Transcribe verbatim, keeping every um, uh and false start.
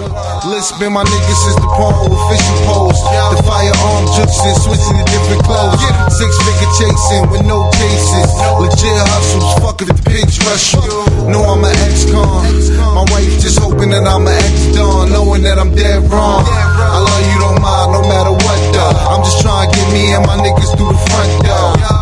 Lisping my niggas since the porn official pose. The firearm juicing, switching to different clothes. Six figure chasing with no cases. Legit hustles, fuck if the pigs rush you. Know I'm an ex-con. My wife just hoping that I'm an ex-don, knowing that I'm dead wrong. I love you, don't mind, no matter what though. I'm just trying to get me and my niggas through the front door.